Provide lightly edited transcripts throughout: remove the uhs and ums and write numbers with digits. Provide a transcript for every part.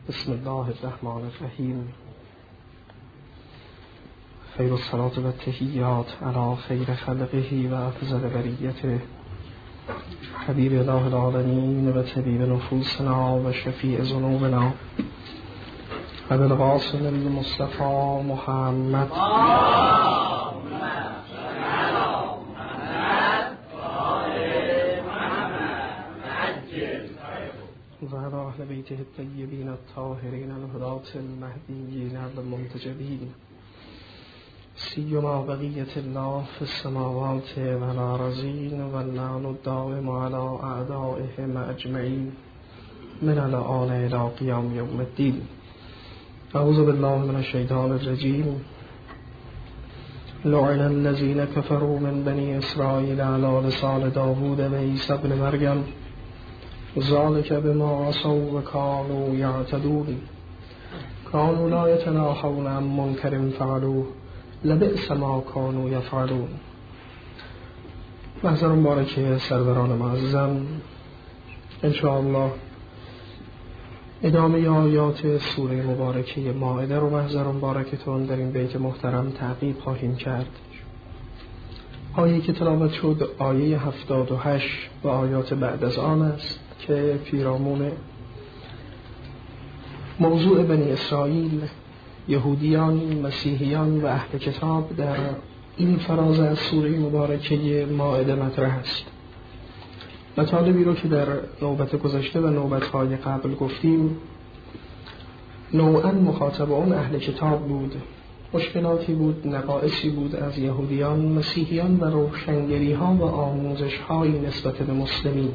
بسم الله الرحمن الرحیم. خیر الصلاة و التحیات علی خیر خلقه و افضل بریته حبیب الله العالمین و طبیب نفوسنا و شفیع ذنوبنا و بالقاسم المصطفى محمد و علی اهل بیته الطیبین الطاهرین الهداة المهدیین المنتجبین سیما بقیت الله فی السماوات و الارضین و اللعن الدائم علی اعدائهم اجمعین من الآن الی قیام یوم الدین. اعوذ بالله من الشیطان الرجیم. لعن الذین کفروا من بنی اسرائیل علی لسان داوود و عیسی ابن مریم ذلک بما عصوا و کانوا یعتدون کانوا لا یتناهون عن منکر فعلوه لبئس ما کانوا یفعلون. محضر مبارک سروران معظم، انشاءالله ادامه آیات سوره مبارکه مائده رو محضر مبارکتون در این بیت محترم تعقیب خواهیم کرد. آیه که تلاوت شد آیه 78 و آیات بعد از آن است که پیرامون موضوع بنی اسرائیل، یهودیان، مسیحیان و اهل کتاب در این فراز از سوره مبارکه مائده مطرح است. مطالبی رو که در نوبت گذشته و نوبت‌های قبل گفتیم نوعاً مخاطب اون اهل کتاب بود، مشکلاتی بود، نقائصی بود از یهودیان، مسیحیان و روشنگری‌ها و آموزش‌های نسبت به مسلمین.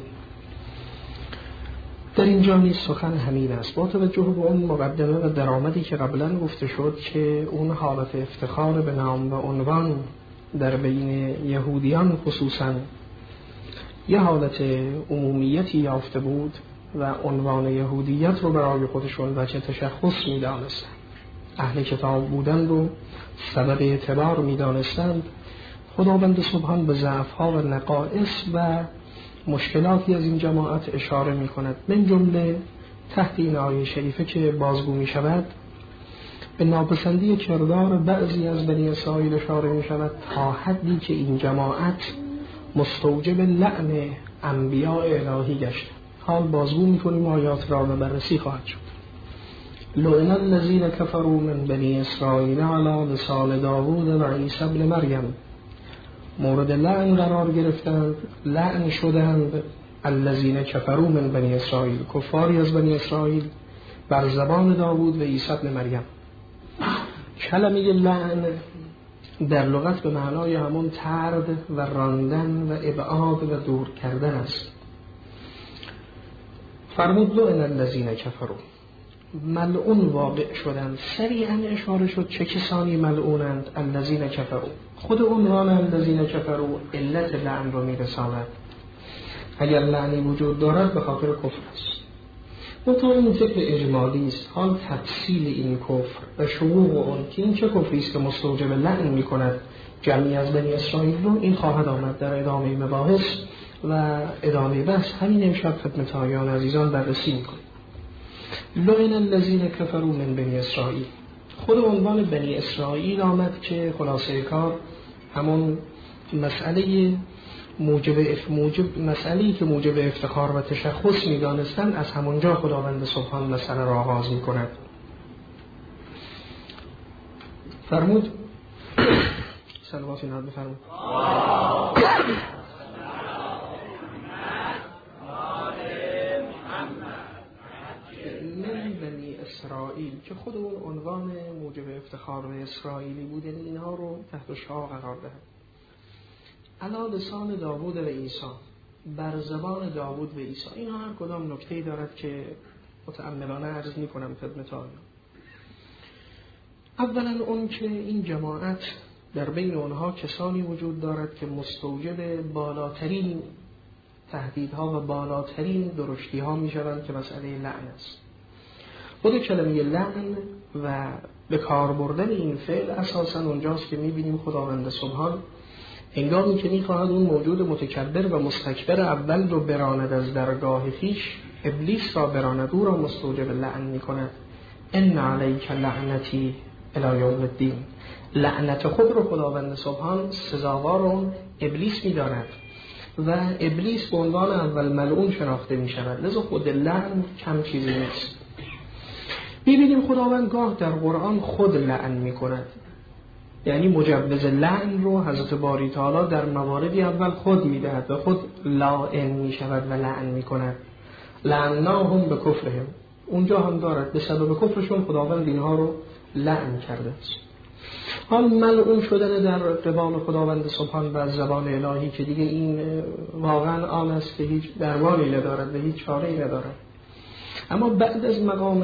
در اینجا نیز سخن همین است، با توجه به اون مقدمه و درآمدی که قبلا گفته شد که اون حالت افتخار به نام و عنوان در بین یهودیان خصوصا یه حالت عمومیتی یافته بود و عنوان یهودیت رو برای خودشون وجه تشخص می دانستند، اهل کتاب بودن رو سبب اعتبار می دانستند. خداوند سبحان به ضعف‌ها و نقائص و مشکلاتی از این جماعت اشاره می کند، من جمله تحت این آیه شریفه که بازگو می شود به ناپسندی کردار بعضی از بنی اسرائیل اشاره می شود تا حدی که این جماعت مستوجب لعن انبیاء الهی گشت. حال بازگو می کنیم آیات را و بررسی خواهد شد. لعن الذین کفروا من بنی اسرائیل علی لسان داوود و عیسی ابن مریم، مورد لعن قرار گرفتند، لعن شدند الذین کفروا من بنی اسرائیل، کفاری از بنی اسرائیل بر زبان داوود و عیسی ابن مریم. کلمه لعن در لغت به معنای همون طرد و راندن و ابعاد و دور کردن است. فرمود لعن الذین کفروا، ملعون واقع شدند. سریعا اشاره شد چه کسانی ملعونند؟ الذین کفروا. خود عنوان الذین کفروا علت لعن رو میرساند. اگر لعنی وجود دارد به خاطر کفر است. منتها این فکر اجمالی است. حال تفصیل این کفر و شروع اون که این چه کفری است که مستوجب لعن میکند جمعی از بنی اسرائیل رو، این خواهد آمد در ادامه مباحث و ادامه بحث. همین امشب خدمت آیان عزیزان بررسی میکنیم. لعن الذین کفروا من بنی اسرائیل، خود عنوان بنی اسرائیل آمد که خلاصه کار همون مسئله‌ای که موجب افتخار و تشخص می‌دانستند، از همونجا خداوند سبحان مسئله را آغاز می‌کند. فرمود صلوات ناد بفرمود من بنی اسرائیل، که خود اون عنوان موجب افتخار و اسرائیلی بود، یعنی اینها رو تحت شعار قرار دهد. علی لسان داوود و عیسی، بر زبان داوود و عیسی. اینها هر کدام نکته‌ای دارد که متأملانه عرض می‌کنم خدمت آیان. اولا اون که این جماعت در بین اونها کسانی وجود دارد که مستوجب بالاترین تهدیدها و بالاترین درشتی‌ها می‌شوند که مسئله لعن است. خود کلمه لعن و به کار بردن این فعل اساساً اونجاست که می‌بینیم خداوند سبحان هنگامی که می‌خواهد اون موجود متکبر و مستکبر اول رو براند از درگاه خویش، ابلیس را براند، او را مستوجب لعن میکند. ان علیک لعنتی الی یوم الدین، لعنت خود رو خداوند سبحان سزاوار اون ابلیس میداند و ابلیس به عنوان اول ملعون شناخته می شود. لذا خود لعن کم چیزی نیست. ببینیم خداوند گاه در قرآن خود لعن می کند، یعنی مجوز لعن رو حضرت باری تعالی در مواردی اول خود می دهد و خود لاعن می شود و لعن می کند. لعناهم به کفرهم، اونجا هم دارد به سبب کفرشون خداوند اینها رو لعن کرده است. حال ملعون شدن در قبال خداوند سبحان و زبان الهی که دیگه این واقعا آن است که هیچ درمانی ندارد و هیچ چاره‌ای ندارد. اما بعد از مقام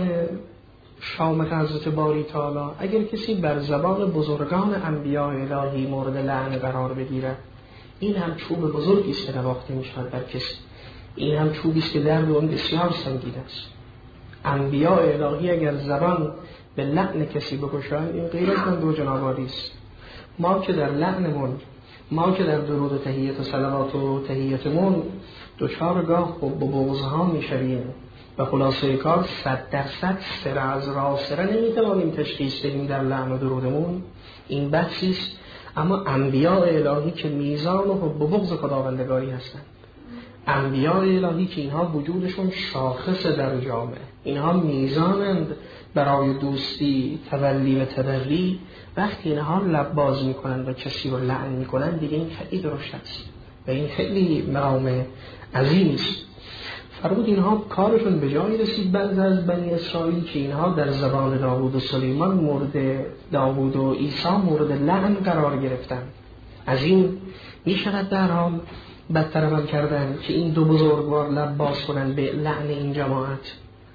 شامت حضرت باری تعالی اگر کسی بر زبان بزرگان انبیاء الهی مورد لعن قرار بگیرد، این هم چوب بزرگی است که نواخته می شود بر کسی. این هم چوبی است که درد اون بسیار سنگین است. انبیاء الهی اگر زبان به لعن کسی بکشند، این غیر از دو جنابالی است. ما که در لعنمون، ما که در درود و تحیت و صلوات و تحیتمون دچار گاه با بغض‌ها میشویم و خلاصه کار 100% سر از راه سره نمیتوانیم تشخیص بدیم در لعن و درودمون، این بحثی است. اما انبیاء الهی که میزان و حب و بغض خداوندگاری هستند، انبیاء الهی که اینها وجودشون شاخص در جامعه، اینها میزانند برای دوستی، تولی و تبری، وقتی اینها لب باز میکنند و کسی رو لعن میکنند، دیگه این خیلی درشت است و این خیلی مقام عظیم است. فرمود اینها کارشون به جایی رسید بعد از بنی اسرائیل که اینها در زبان داوود و سلیمان مورد داوود و عیسی مورد لعن قرار گرفتند. از این میشود در حال بدتر عمل کردن که این دو بزرگوار لب باز کنند به لعن این جماعت.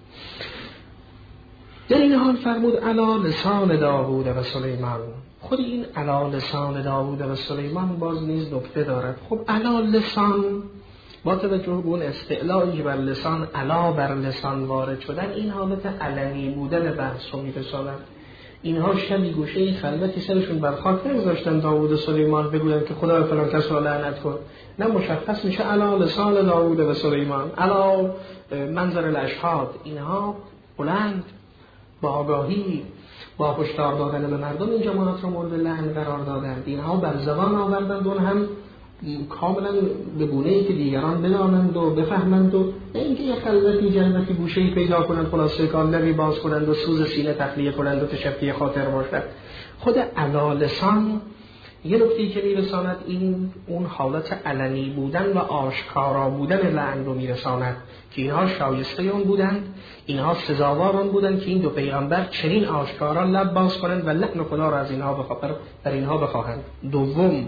در این حال فرمود علی لسان داوود و سلیمان. خود این علی لسان داوود و سلیمان باز نیز نکته دارد. خب علی لسان با توجه به اون استعلایی بر لسان، علا بر لسان وارد شدن، این حالت علنی بودن بحث رو می‌رساند. اینها شبی گوشه خلوتی سرشون بر خاک نمی‌ذاشتن داوود و سلیمان بگویند که خدا فلان کس را لعنت کن، نه، مشخص میشه علی لسان داوود و سلیمان، علی منظر الاشهاد. اینها بلند با آگاهی، با هشدار دادن به مردم این جماعت را مورد لعن قرار دادند. اینها بر زبان آوردند اون هم کاملا به گونه‌ای که دیگران بدانند و بفهمند و اینکه یک خلوتی جنتی گوشه‌ای پیدا کنند، خلاصه کار لبی باز کنند و سوز سینه تخلیه کنند و تشفی خاطر باشد. خود علی لسان یه نکته‌ای که میرساند این اون حالت علنی بودن و آشکارا بودن لعن رو میرساند که اینها شایسته اون بودند، اینها سزاوار اون بودند که این دو پیغمبر چنین آشکارا لب باز کنند و لعن خدا را از اینها در اینها بخواهند. دوم،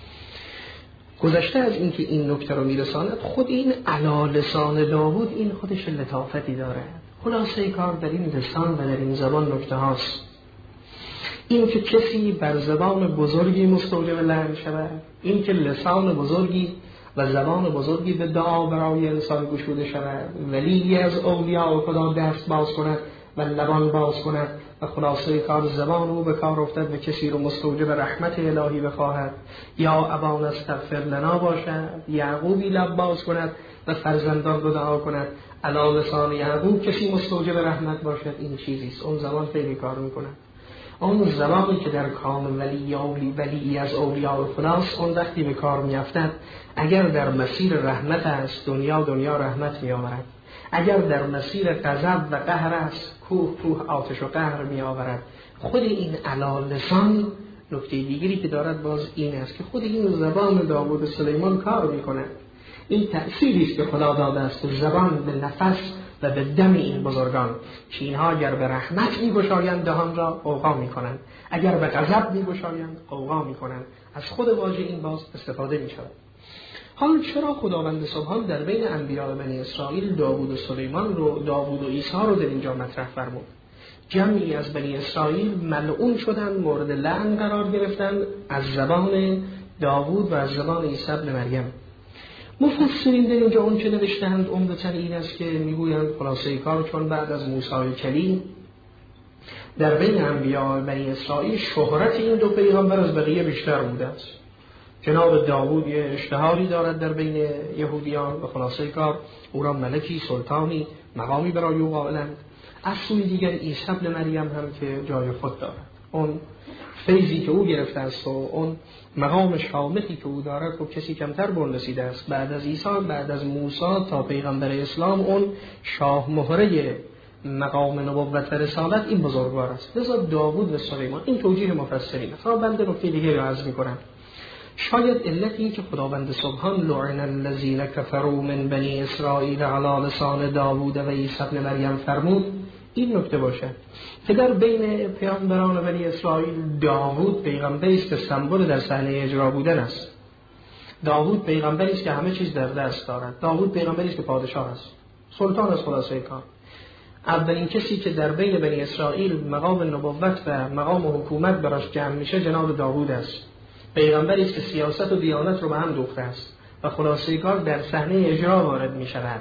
گذشته از اینکه این نکته رو میرساند، خود این علی لسان داوود این خودش لطافتی داره. خلاصه کار در این لسان و در این زبان نکته هاست. این که کسی بر زبان بزرگی مستوجب لعن شود، این که لسان بزرگی و زبان بزرگی به دعا برای انسان گشوده شود، ولی از اولیاء خدا دست باز کند و لبان باز کند و خلاصه کار زبان او به کار افتد و کسی رو مستوجب رحمت الهی بخواهد، یا ابانا استغفر لنا باشد، یعقوبی لب باز کند و فرزندان رو دعا کند، علی لسان یعقوب کسی مستوجب رحمت باشد، این چیزیست. اون زبان خیلی کار میکنه. اون زبانی که در کام ولی از اولیاء خداست، اون وقتی به کار میافتد، اگر در مسیر رحمت است، دنیا رحمت میآورد. اگر در مسیر غضب و قهر است، کوه آتش و قهر میآورد. خود این علی لسان نکته دیگری که دارد باز این است که خود این زبان داوود و سلیمان کار میکنه. این تأثیری است که خدا داده است زبان به نفس و به دم این بزرگان که اینها اگر به رحمت میگشایند دهان را غوغا میکنند، اگر به غضب میگشایند غوغا میکنند. از خود واژه این باز استفاده میشود. حال چرا خداوند سبحان در بین انبیاء بنی اسرائیل داوود و سلیمان رو، داوود و عیسی رو در اینجا مطرح فرمود؟ جمعی از بنی اسرائیل ملعون شدند، مورد لعن قرار گرفتند از زبان داوود و از زبان عیسی ابن مریم. مفسرین در اینجا اون چه نوشتند عمدتاً این است که میگویند خلاصه کار چون بعد از موسی کلیم در بین انبیاء بنی اسرائیل شهرت این دو پیغمبر از بقیه بیشتر بوده است. جناب داوود یه اشتهاری دارد در بین یهودیان و خلاصه کار او را ملکی، سلطانی، مقامی برای او قائلند. از سوی دیگر عیسی ابن مریم هم که جای خود دارد، اون فیضی که او گرفته است و اون مقام شامخی که او دارد و کسی کمتر به اون رسیده است. بعد از عیسی، بعد از موسی تا پیغمبر اسلام، اون شاه مهره مقام نبوت و رسالت این بزرگوار است. لذا داوود و سلیمان این توجیه مفسرین است. بنده نکته دیگه رو عرض می‌کنم. شاید علت این که خداوند سبحان لعن الذین کفروا من بنی اسرائیل علی لسان داوود و عیسی ابن مریم فرمود این نکته باشه که در بین پیامبران بنی اسرائیل داوود پیغمبری است که سمبل در صحنه اجرا بودن است. داوود پیغمبری است که همه چیز در دست دارد. داوود پیغمبری است که پادشاه است، سلطان است. خلاصه کار اولین کسی که در بین بنی اسرائیل مقام نبوت و مقام حکومت براش جمع میشه جناب داوود است. پیغمبری است که سیاست و دیانت رو به هم دوخته است و خلاصه کار در صحنه اجرا وارد می شود.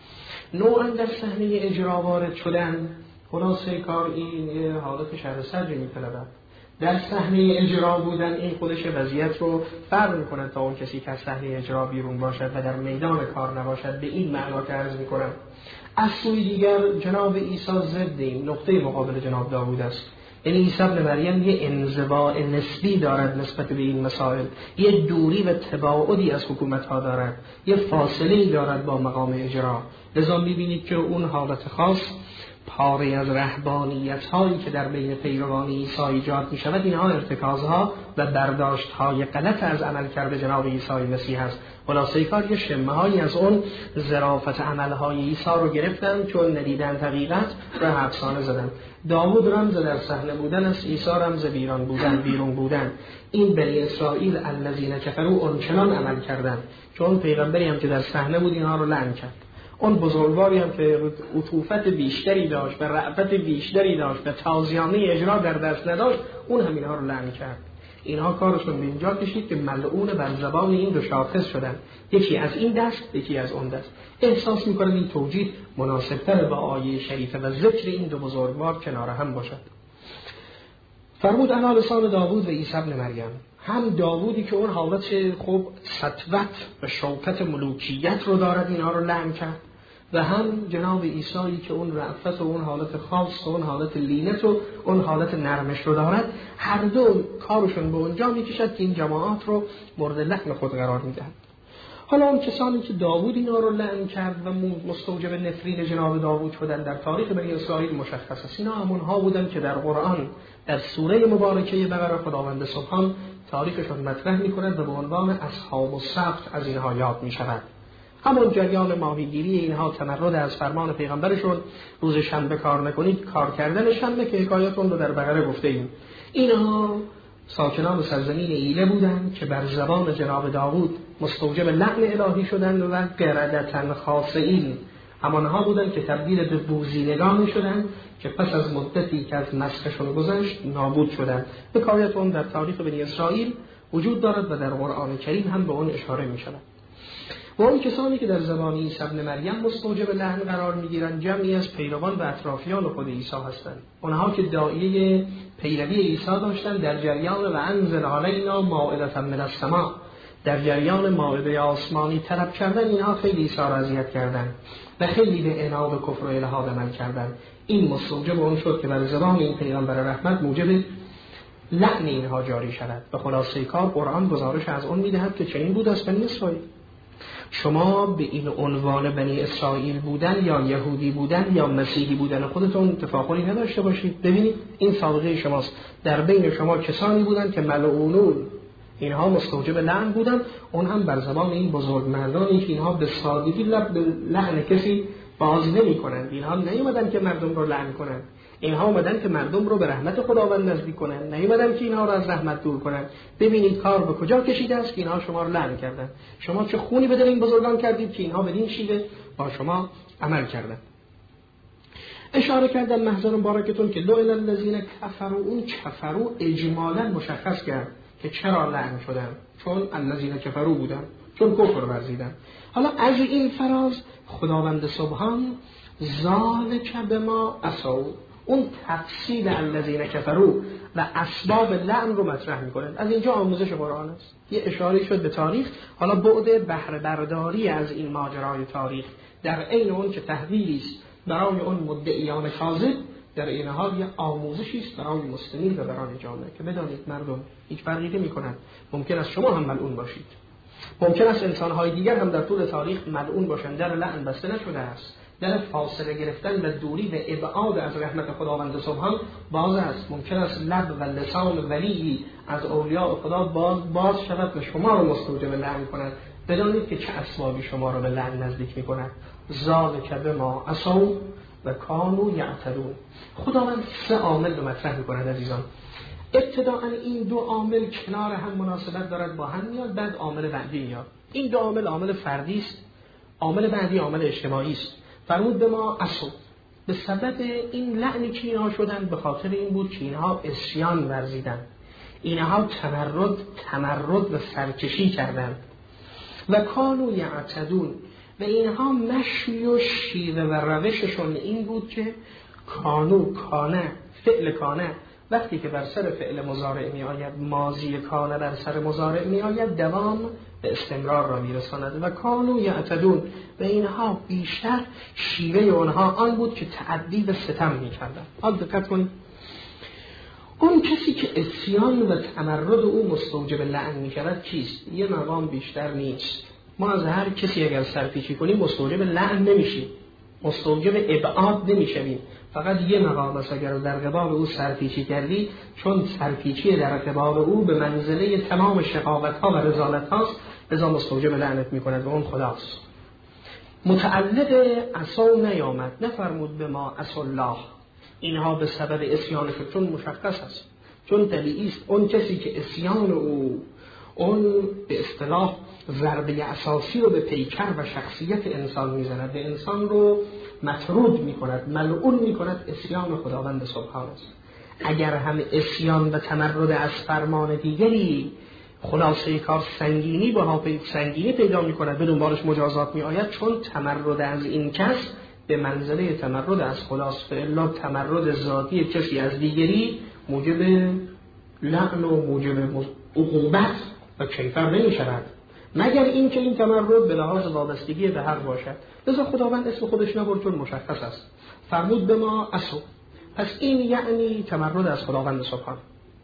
نوعا در صحنه اجرا وارد شدن خلاصه کار این یه حالت شهر سرجی می طلبد. در صحنه اجرا بودن این خودش وضعیت رو فرق می کند تا اون کسی که از صحنه اجرا بیرون باشد و در میدان کار نباشد. به این معنا که عرض می کنم. از سوی دیگر جناب عیسی ضد این نقطه مقابل جناب داوود است. یعنی عیسی ابن مریم یه انزواء نسبی دارد نسبت به این مسائل، یه دوری و تباعدی از حکومت‌ها دارد، یه فاصله‌ای دارد با مقام اجرا. لذا می‌بینید که اون حالت خاص پاره از رهبانیت‌هایی که در بین پیروان عیسی ایجاد می‌شود، اینها ارتکازها و برداشت‌های غلط از عملکرد جناب عیسی مسیح است. خلاصه کار یه شمه‌هایی از اون ظرافت عمل‌های عیسی رو گرفتن، چون ندیدن حقیقت را افسانه زدن. داوود رمز در صحنه بودن است، عیسی رمز بیرون بودن. این بنی اسرائیل الذین کفروا اونچنان عمل کردند چون پیغمبری هم که در صحنه بود اینها رو لعن کرد. اون بزرگواری هم که عطوفت بیشتری داشت و رأفت بیشتری داشت و تازیانه اجرا در دست نداشت، اون هم اینها رو لعن کرد. اینها کارشون به اینجا کشید که ملعون بر زبان این دو شاخص شدن، یکی از این دست یکی از اون دست. احساس میکنم این توجیه مناسبتر با آیه شریفه و ذکر این دو بزرگوار کنار هم باشد. فرمود علی لسان داوود و عیسی ابن مریم. هم داوودی که اون حالت خوب سطوت و شوکت ملوکیت رو دارد اینها رو لعن کرد، و هم جناب عیسی که اون رأفت و اون حالت خاص و اون حالت لینت و اون حالت نرمش رو دارد. هر دو کارشون به اونجا میکشد که این جماعات رو مورد لعن خود قرار میدهند. حالا اون کسانی که داوود اینا رو لعن کرد و مستوجب نفرین جناب داوود شدن در تاریخ بنی اسرائیل مشخص است. اینا همونها بودن که در قرآن در سوره مبارکه بقره خداوند سبحان تاریخشون مطرح می‌کند و به عنوان اصحاب السبت از اینها یاد می‌شود. همون جریان ماهیگیری اینها، تمرد از فرمان پیغمبرشون، روز شنبه کار نکنید، کار کردن شنبه که حکایتون رو در بقره گفتیم. اینها ساکنان سرزمین ایله بودند که بر زبان جناب داوود مستوجب لعن الهی شدند و قردتن خاصین. همانها بودند که تبدیل به بوزینگانی شدند که پس از مدتی که از مسخشون گذشت نابود شدند. حکایت اون در تاریخ بنی اسرائیل وجود دارد و در قرآن کریم هم به اون اشاره می شود. و اون کسانی که در زبان عیسی ابن مریم مستوجب لعن قرار میگیرند جمعی از پیروان و اطرافیان خود عیسی هستند. اونها که داعیه پیروی عیسی داشتند در جریان و انزل علینا مائدة من السماء، در جریان مائده آسمانی طلب کردن، اینها خیلی عیسی را اذیت کردند و خیلی به عناد و کفر و الحاد عمل کردند. این مستوجب اون شد که بر زبان این پیغمبر رحمت موجب لعن اینها جاری شود. و خلاصه کار قرآن گزارش از اون میدهد که چنین بود از بنی اسرائیل. شما به این عنوان بنی اسرائیل بودن یا یهودی بودن یا مسیحی بودن خودتون تفاخری نداشته باشید. ببینید این سابقه شماست. در بین شما کسانی بودن که ملعونون، اینها مستوجب لعن بودن، اون هم بر زبان این بزرگمردانی که اینها به سادگی لعن کسی باز نمی کنند. اینها نیومدن که مردم رو لعن کنند، اینها اومدن که مردم رو به رحمت خداوند نزدیک کنن، نیومدن که اینها رو از رحمت دور کنن. ببینید کار به کجا کشیده است که اینها شما رو لعن کردن. شما چه خونی به دل این بزرگان کردید که اینها بدین شیوه با شما عمل کردن. اشاره کردن محضر مبارکتون که لعن الذین کفروا، اون کفروا اجمالا مشخص کرد که چرا لعن شدن، چون الذین کفروا بودن، چون کفر ورزیدن. حالا از این فراز خداوند سبحان ذالک بما عصوا اون تفصیل الذین کفروا و اسباب لعن رو مطرح میکنه. از اینجا آموزش قرآن است. یه اشاره شد به تاریخ، حالا بعد بهره برداری از این ماجرای تاریخ در عین اون که تحویلی است برای اون مدعیان کاذب، در این حال یه آموزشی است برای مسلمین و برای جامعه که بدانید مردم هیچ فرقی نمی‌کنند. ممکن است شما هم ملعون باشید، ممکن است انسان‌های دیگر هم در طول تاریخ ملعون باشند. در لعن بسته نشده است، در فاصله گرفتن و دوری و ابعاد از رحمت خداوند سبحان باز است. ممکن است لب و لسان ولی از اولیاء خدا باز شود و شما رو مستوجب لعن کند. بدانید که چه اسبابی شما رو به لعن نزدیک می‌کند. ذالک بما عصوا و کانوا یعتدون. خداوند سه عامل رو مطرح می‌کند عزیزان. ابتداءً این دو عامل کنار هم مناسبت دارد، با هم میاد، بعد عامل بعدی میاد. این دو عامل عامل فردی است، عامل بعدی عامل اجتماعی است. فرمود به ما عصوا، به سبب این لعنی که اینها شدن به خاطر این بود که اینها عصیان ورزیدند، اینها تمرد و سرکشی کردند. و کانوا یعتدون، و اینها مشی و شیوه و روششون این بود که کانه فعل کانه وقتی که بر سر فعل مضارع می آید، ماضی کانه بر سر مضارع می آید، دوام به استمرار را می رساند. و کانوا یعتدون، و اینها بیشتر شیوه اونها آن بود که تعدی و ستم می کردن. حال دقت کنید، اون کسی که عصیان و تمرد او مستوجب لعن می شود کیست؟ یه مقام بیشتر نیست. ما از هر کسی اگر سرپیچی کنیم مستوجب لعن نمیشیم، مستوجب ابعاد نمیشیم. فقط یه مقام است اگر در قبال او سرپیچی کردی، چون سرپیچی در قبال او به منزله تمام شقاوت ها و رذالت هاست، لذا مستوجب لعنت میکند و اون خداست. متعلق عصا نیامد، نفرمود به ما عصا الله، اینها به سبب عصیان شد، چون مشخص است، چون طبیعی است. اون کسی که عصیان او اون به اصطلاح ضربه اساسی رو به پیکر و شخصیت انسان میزند، به انسان رو مطرود میکند، ملعون میکند، عصیان خداوند سبحان است. اگر هم عصیان و تمرد از فرمان دیگری خلاصه کار سنگینی پیدا میکند، به دنبالش مجازات میآید، چون تمرد از این کس به منزله تمرد از خلاص، فالا تمرد ذاتی کسی از دیگری موجب لعن و موجب عقوبت و کیفر نمی شود، مگر این که این تمرد به لحاظ وابستگی به حق باشد. لذا خداوند اسم خودش نبرد چون مشخص است، فرمود به ما عصوا. پس این یعنی تمرد از خداوند سبحان.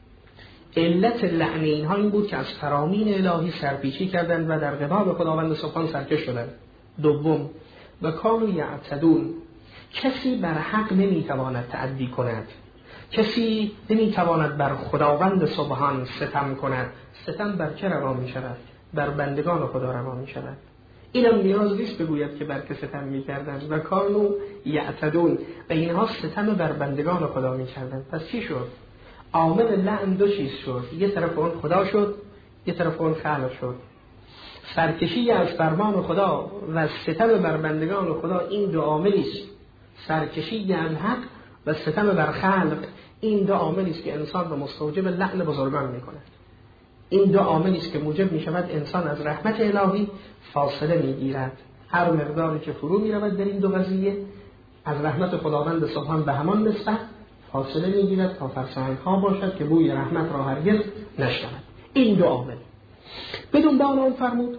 علت لعن اینها این بود که از فرامین الهی سرپیچی کردند و در قبال خداوند سبحان سرکش شدند. دوم، و کانوا یعتدون، کسی بر حق نمیتواند تعدی کند، کسی نمیتواند بر خداوند سبحان ستم کند. ستم بر که روا می شود؟ بر بندگان خدا روا می شود. اینم نیاز نیست بگوید که بر که ستم می کردند. و کانوا یعتدون، و اینها ستم بر بندگان خدا می کردند. پس چی شد؟ عامل لعن دو چیز شد، یه طرف اون خدا شد، یه طرف اون خلق شد. سرکشی از فرمان خدا و ستم بر بندگان خدا این دو عاملی است. سرکشی از حق و ستم بر خلق این دو عاملی است که انسان را مستوجب لعن بزرگان می‌کند. این دو عاملی است که موجب می‌شود انسان از رحمت الهی فاصله می‌گیرد. هر مقداری که فرو می‌رود در این دو قضیه از رحمت خداوند سبحان به همان نسبت فاصله می‌گیرد تا فرسنگ‌ها باشد که بوی رحمت را هرگز نشنود. این دو عامل. بدون دان آن فرمود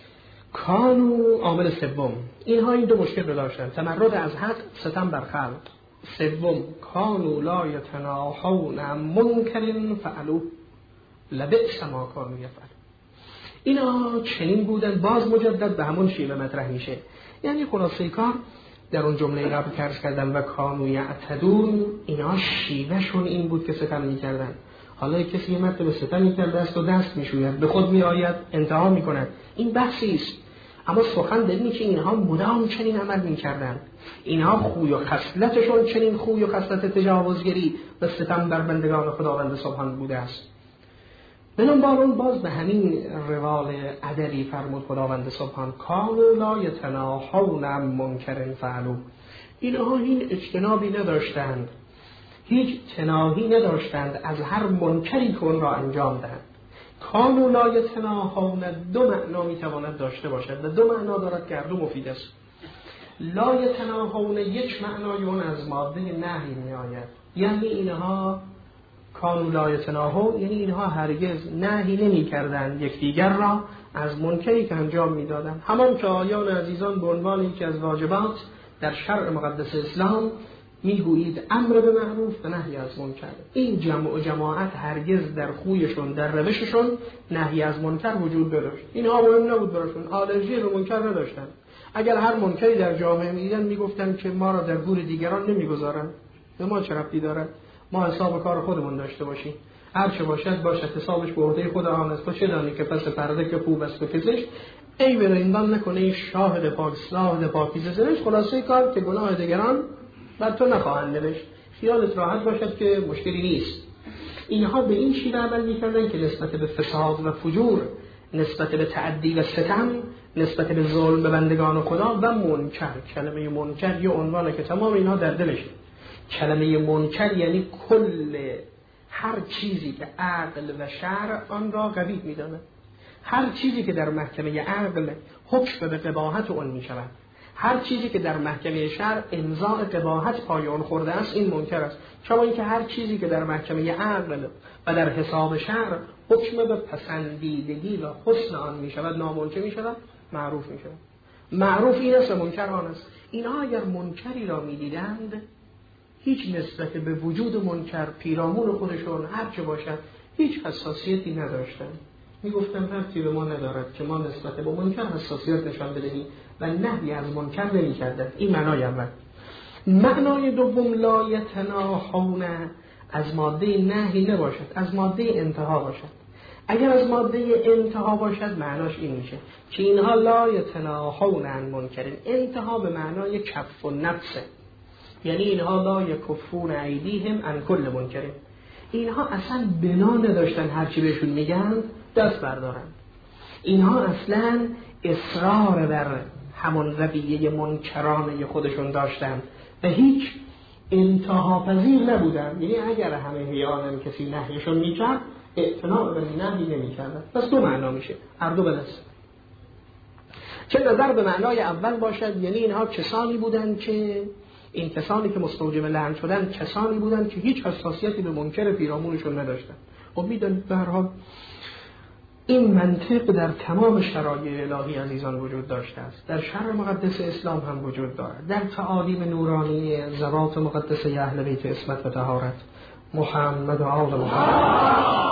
کانوا، عامل سوم. اینها این دو مشکل رو داشتن، تمرد از حق، ستم بر خلق. سوم، کانوا لا یتناهون عن منکر فعلوه لبئس ما کانوا یفعلون. اینا چنین بودن، باز مجدد به همون شیوه مطرح میشه. یعنی خلاصه کار در اون جمله قبل عرض کردم و کانوا یعتدون، اینا شیوهشون این بود که ستم میکردن. حالا کسی مرتبه ستم میکرد دست و دست میشوید، به خود میآید انتها میکند، این بحثی است. اما سخن در اینه که اینها مدام چنین عمل میکردن، اینها خوی و خصلتشون چنین خوی و خصلت تجاوزگری و ستم بر بندگان خداوند سبحان بوده است. بنابراین باز به همین روال عدلی فرمود خداوند سبحان کانوا لا یتناهون عن منکر فعلوه. اینها این اجتنابی نداشتند، هیچ تناهی نداشتند از هر منکری که اون را انجام دهند. کانوا لا یتناهون دو معنا میتواند داشته باشد و دو معنا دارد که هر دو مفید است. لا یتناهون یک معنای اون از ماده نهی می آید، یعنی اینها کانوا لا یتناهون، یعنی اینها هرگز نهی نمی کردند یکدیگر را از منکری که انجام می دادند. همان که آیان عزیزان به عنوان یکی از واجبات در شرع مقدس اسلام میگویید امر به معروف و نهی از منکر. این جمع و جماعت هرگز در خویشون، در روششون نهی از منکر وجود داشت. اینها مهم نبود براشون، آلرژی به منکر نداشتن. اگر هر منکری در جامعه میدیدن میگفتن که ما را در گور دیگران نمیگذارن، به ما چه ربطی داره؟ ما حساب کار خودمون داشته باشیم، هر چه باشد حسابش به عهده خود آن است. تو چه دانی که پس پرده که خوب است و کسش ای به ایمان نکنه شاهد پاک شاهد پاکیزه زنش. خلاصه کار که گناه دیگران بر تو نخواهند نوشت، خیالت راحت باشد که مشکلی نیست. اینها به این شیوه عمل می‌کردند که نسبت به فساد و فجور، نسبت به تعدی و ستم، نسبت به ظلم به بندگان خدا و منکر، کلمه منکر یه عنوانه که تمام اینها در دلشه. کلمه منکر یعنی کل هر چیزی که عقل و شرع آن را قبیح می‌داند، هر چیزی که در محکمه عقل حکم به قباحت آن می‌شود، هر چیزی که در محکمه شرع امضاء قباحت پای آن خورده است، این منکر است. کما اینکه هر چیزی که در محکمه عقل و در حساب شرع حکم به پسندیدگی و حسن آن می‌شود، نامنکر می‌شود، معروف می‌شود. معروف این است و منکر آن است. اینها اگر منکری را می‌دیدند هیچ نسبت به وجود منکر پیرامون خودشون هر چه باشد هیچ حساسیتی نداشتند. میگفتن ربطی به ما ندارد که ما نسبت به منکر حساسیت نشان بدهیم و نهی از منکر نمی‌کردند. این معنای اول. معنای دوم لا یتناهون از ماده نهی نباشد، از ماده انتها باشد. اگر از ماده انتها باشد معناش این میشه که اینها لا یتناهون عن منکر. انتها به معنای کف و نفسه، یعنی اینها لا یکفون ایدیهم عن کل منکر. اینها اصلا بنا نداشتن هرچی بهشون میگن دست بردارن. اینها اصلا اصرار بر همون رویه منکرانه خودشون داشتن و هیچ انتها پذیر نبودن. یعنی اگر همه هیانم کسی نهیشون میکرد اعتناع به نهی نمیکردن. پس دو معنا میشه، هر دو بلست. چه نظر به معنای اول باشد، یعنی اینها کسانی بودن که این کسانی که مستوجب لعن شدن کسانی بودند که هیچ حساسیتی به منکر پیرامونشون نداشتند. خب میدونید به هر حال این منطق در تمام شرایع الهی عزیزان وجود داشته است، در شرع مقدس اسلام هم وجود دارد، در تعالیم نورانی ذوات مقدسه اهل بیت عصمت و طهارت محمد و آل محمد.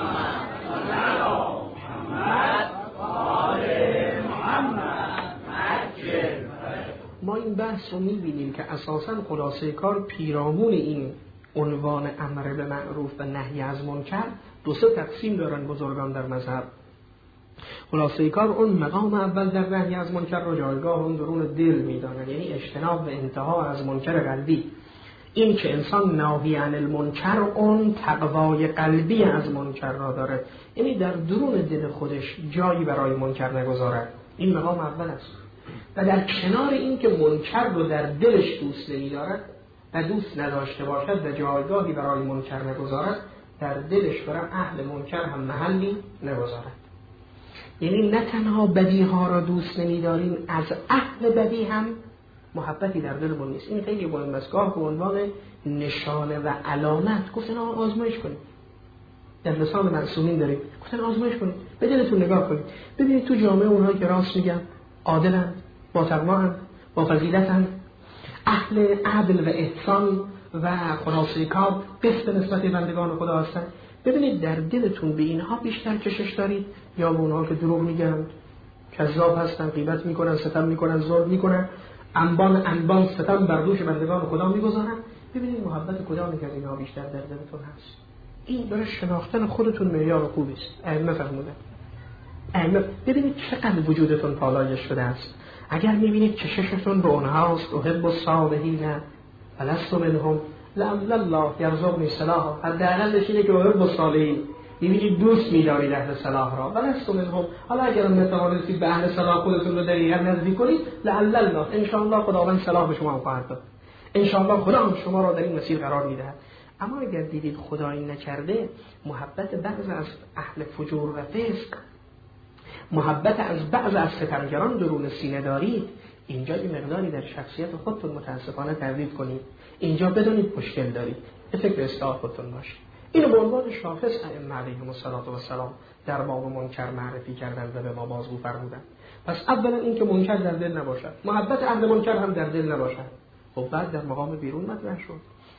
ما این بحث رو می‌بینیم که اساساً خلاصه کار پیرامون این عنوان امر به معروف و نهی از منکر دو سه تقسیم دارن بزرگان در مذهب. خلاصه کار اون مقام اول در نهی از منکر رو جایگاه اون درون دل می‌دانن، یعنی اجتناب و انتها از منکر قلبی. این که انسان ناهی عن المنکر اون تقوای قلبی از منکر را داره، یعنی در درون دل خودش جایی برای منکر نگذارد. این مقام اول است. و در کنار این که منکر رو در دلش دوست نمی‌دارد و دوست نداشته باشد و جایگاهی برای منکر نگذارد، در دلش برای اهل منکر هم محلی نگذارد. یعنی نه تنها بدیها را دوست نمی‌داریم، از اهل بدی هم محبتی در دلمون نیست. این خیلی مهم است. گاه به عنوان نشانه و علامت گفتن آزمایش کنید. در لسان معصومین داریم گفتن آزمایش کنید، به دلتون نگاه کنید، ببینید تو جامعه اونهایی که راست میگن، عادلند، با تقواند، با فضیلتند، اهل عدل و احسان و خلاصه کار قسط نسبت بندگان خدا هستند، ببینید در دلتون به اینها بیشتر کشش دارید یا به اونها که دروغ میگن، کذاب هستن، غیبت میکنن، ستم میکنن، ظلم میکنن، انبان ستم بر دوش بندگان خدا میگذارن. ببینید محبت کدامی که از اینها بیشتر در دلتون هست. این برای شناختن خودتون معیار خوبی است. ائمه فرمودن. ببینید چقدر وجودتون پالایش شده است. اگر میبینید چششتون به اونهاست احب الصالحین ولست منهم لعل الله یرزقنی صلاحا، حداقلش اینه که احب الصالحین میبینید دوست میدارید اهل صلاح را، ولست منهم. حالا اگر نتوانستید به اهل صلاح خودتون رو دقیقاً نزدیک کنید، لعل الله ان شاء الله خداوند صلاح به شما خواهد داد، ان شاء الله خدا هم شما را در این مسیر قرار میدهد. اما اگر دیدید خدایی نکرده محبت بعض از اهل فجور و فسق، محبت از بعض از ستمگران درون سینه دارید، اینجا یه مقداری در شخصیت خودتون متاسفانه تردید کنید، اینجا بدونید مشکل دارید، به فکر اصلاح خودتون باشید. اینو به عنوان شاخص ائمه علیهم السلام در باب منکر معرفی کردند و به ما بازگو فرمودند. پس اولا این که منکر در دل نباشد، محبت اهل منکر هم در دل نباشد. خب بعد در مقام بیرون مطرح شد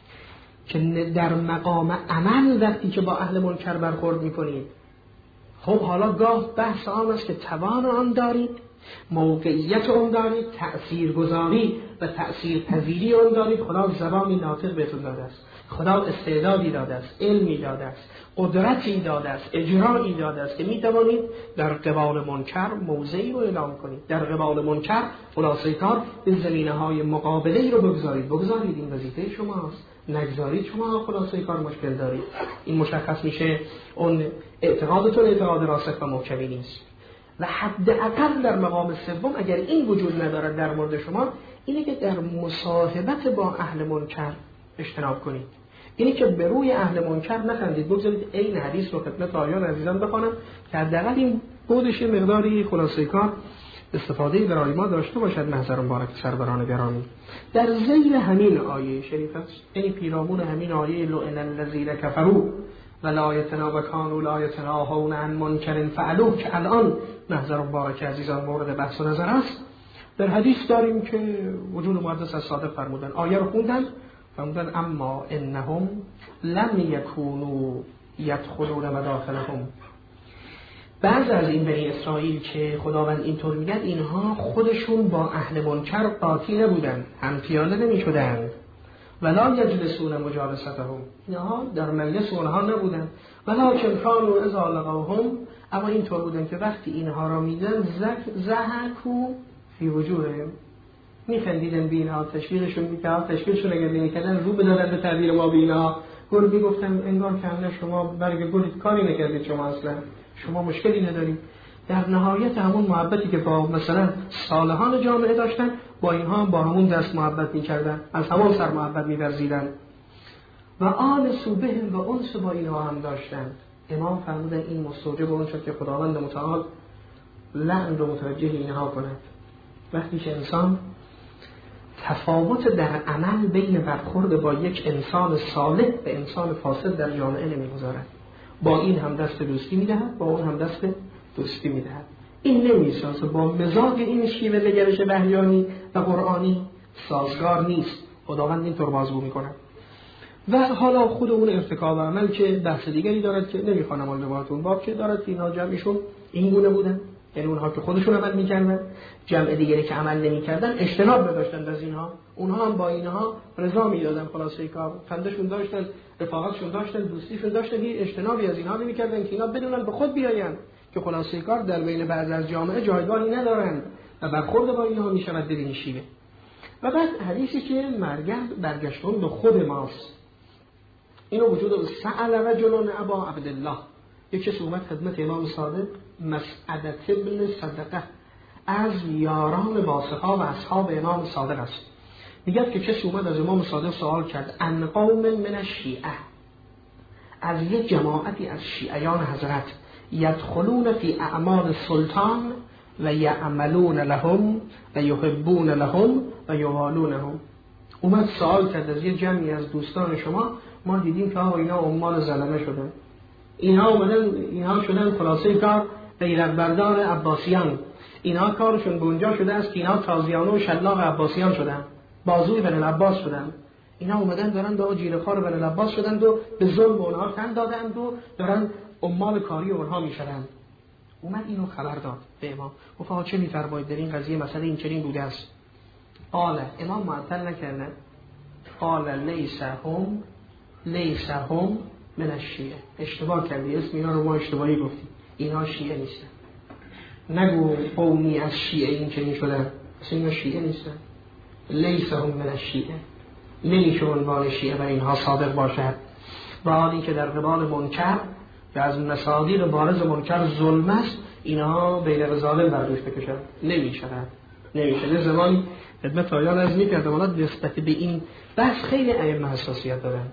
که در مقام عمل وقتی که با اهل منکر برخورد میکنید، خب حالا گاه بحث آن است که توان آن دارید، موقعیت آن دارید، تأثیرگذاری و تأثیرپذیری آن دارید. خدا زبانی ناطق بهتون داده است، خدا استعدادی داده است، علمی داده است، قدرتی داده است، اجرایی داده است که میتوانید در قبال منکر موضعی رو اعلام کنید، در قبال منکر خلاصه کار به زمینه‌های مقابله‌ای رو بگذارید. این وظیفه شماست، نگذارید شما خلاصه کار مشکل دارید. این مشخص میشه اون اعتقادتون اعتقاد راسخ و محکمی نیست. و حداقل در مقام سوم اگر این وجود ندارد در مورد شما، اینه که در مصاحبت با اهل منکر اجتناب کنید. اینی که به روی اهل منکر نخندید، بگذارید این حدیث رو خدمت آیان عزیزان بخوانم که حداقل این بودش مقداری خلاصه کار استفاده برای ما داشته باشد. محضر مبارک سروران گرامی، در ذیل همین آیه شریف است، یعنی پیرامون همین آیه لعن الذین کفروا ولا یتناهون ولا یتناهون عن منکر فعلوه که الان محضر مبارک عزیزان مورد بحث و نظر است، در حدیث داریم که وجود مقدس از صادق فرمودن، آیه رو خوندن فرمودن اما انهم لم یکونوا یدخلون مداخلهم. بعض از این بنی اسرائیل که خداوند اینطور میگه، اینها خودشون با اهل منکر قاطی نبودن، هم پیاله نمیشدن، ولا یجلسون مجالستهم، اینها در مجلس اونها نبودن، ولکن کانوا اذا لقوهم، اما اینطور بودن که وقتی اینها را میدن زحکوا فی وجوههم، میخندیدن به اینها، تشویقشون میکرد، تشویقشون اگر نمیکردن رو بدادن به تعبیر ما به اینها، گل میگفتن انگار که همه شما برگ گلید کاری نکردید، شما اصلا شما مشکلی ندارید. در نهایت همون محبتی که با مثلا صالحان جامعه داشتن، با اینها با همون دست محبت میکردن، از همان سر محبت می‌ورزیدن و آن صوبهم و انس با اینها هم داشتن. امام فرمودن این مستوجب اون شد که خداوند متعال لعن رو متوجه اینها کند. وقتی که انسان تفاوت در عمل بین برخورد با یک انسان صالح و انسان فاسد در جامعه نمیگذارد، با این هم دست دوستی میدهد، با اون هم دست دوستی میدهد. این نمیسازه، با مزاج این شیوه نگرش بهیانی و قرآنی سازگار نیست. خداوند اینطور بازگو میکنه. و حالا خود اون ارتکاب عمل که بحث دیگری دارد که نمیخوانم اون براتون، باب که دارد که اینا جمعشون این گونه بودن، یعنی اونها که خودشون عمل میکردن، جمع دیگری که عمل نمیکردن اجتناب نداشتن از اینها، اونها هم با اینها رضا میدادن، خلاصه کار خندشون داشتن، رفاقتشون داشتن، دوستیشون داشتن، هیچ اجتنابی از اینها نمیکردن که اینا بدونن به خود بیاین که خلاصه کار در بین بعض از جامعه جایگاهی ندارن و برخورد با اینها میشود به این شیوه. و بعد حدیثی که برگشتون به خود ماست، اینو وجود سأل رجل ابا عبدالله، یک کسی اومد خدمت امام صادق مسعدة ابن صدقه، از یاران واسطه و اصحاب امام صادق است. میگه که کسی اومد از امام صادق سوال کرد ان قوم من الشیعه، از یک جماعتی از شیعیان حضرت، یدخلون فی اعمال سلطان و یعملون لهم و یحبون لهم و یوالونهم. اومد سوال کرد از یک جمعی از دوستان شما، ما دیدیم که آقا اینا عمال ظلمه شدن، اینها شدن خلاصه کار غیرتبردار عباسیان، اینها کارشون به اونجا شده است که اینها تازیانه و شلاق عباسیان شدن، بازوی بنی العباس شدن، اینا اومدن دارن به جیره‌خوار بنی العباس شدن و به ظلم اونها تن دادند و دارن عمال کاری اونها میشدن. اومد اینو خبر داد به امام، گفت چه میفرمایید در این قضیه، مسئله این چنین بوده است. قال، امام معطل نکردن، قال لیس هم من الشیعه، اشتباه کردی، اسم اینا رو ما اشتباهی گفتیم، اینا شیعه نیستن، نگو قومی از شیعه این چنین شدن، اصلا اینا شیعه نیستن. لیس هم من الشیعه، نمیشه عنوان شیعه و اینها صادق باشد. و حالی که در قبال منکر و از مصادیق بارز منکر ظلم است، اینها بین ظالم بردوش بکشن، نمیشه. زمانی خدمت آیان از میکرده والا نسبت به این بحث خیلی ائمه حساسیت دادن،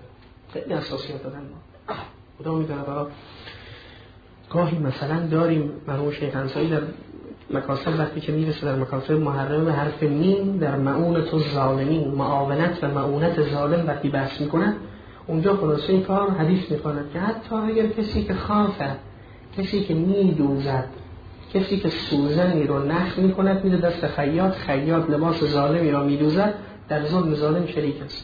خدا میدونه. حالا گاهی مثلا داریم مرحوم شیخ انصاری در مکاسب وقتی که میرسه در مکاسب محرم به حرف میم در معونت الظالمین، معاونت و معونت ظالم وقتی بحث میکنه، اونجا خلاصه این کار حدیث میخواند که حتی اگر کسی که خافه، کسی که میدوزد، کسی که سوزنی رو نخ میکند میده دست خیاط، خیاط لباس ظالمی را میدوزد، در ظلم ظالم شریک است.